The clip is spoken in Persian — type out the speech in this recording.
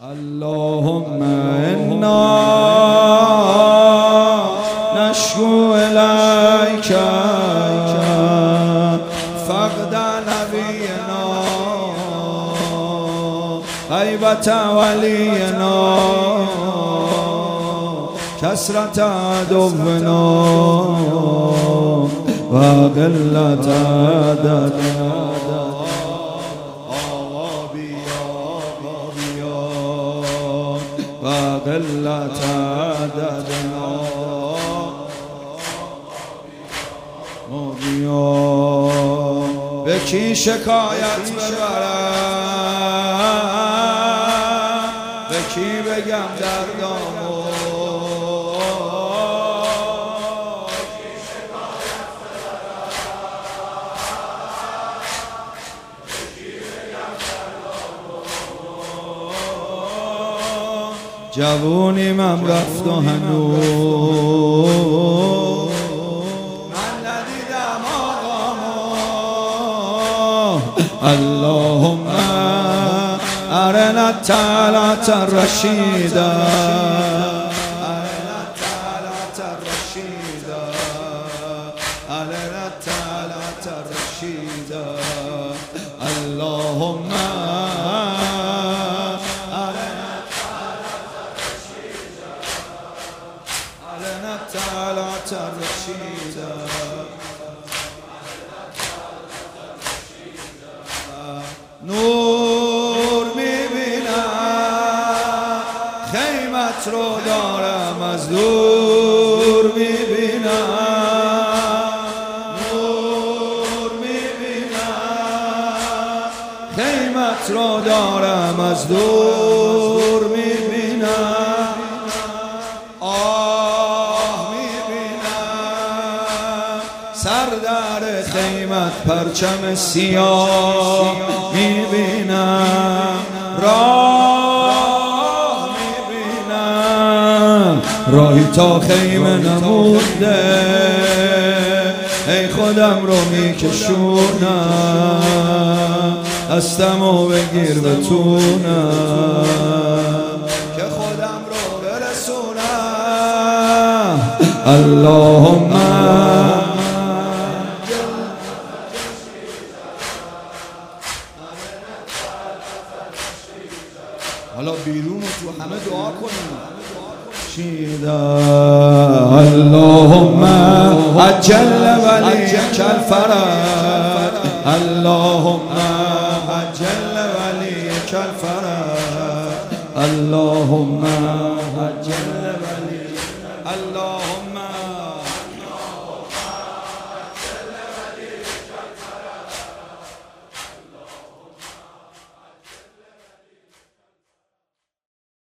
اللهم انا نشكو اليك فقد نبينا غيبة ولينا كسرة عدونا وقلة عددنا وقلة عددنا به کی شکایت ببرم، به کی بگم دردامو، جوونی من رفت و هنوز من ندیدم آقامو. اللهم ارنا الطلعة الرشیدة، ارنا الطلعة الرشیدة، ارنا الطلعة الرشیدة. اللهم طلعت الرشیدة. نور میبینم خیمت رو دارم از دور میبینم، نور میبینم خیمت رو دارم از دور میبینم. سردر خیمت پرچم سیاه میبینم، راه میبینم راهی تا خیمه نمونده، ای خودم رو میکشونم دستمو بگیر بتونم که خودم رو برسونم. اللهم حالا بیرون و تو همه دعا کنیم. اللهم عجل ولیک الفرج، اللهم عجل ولیک الفرج، اللهم عجل ولیک، اللهم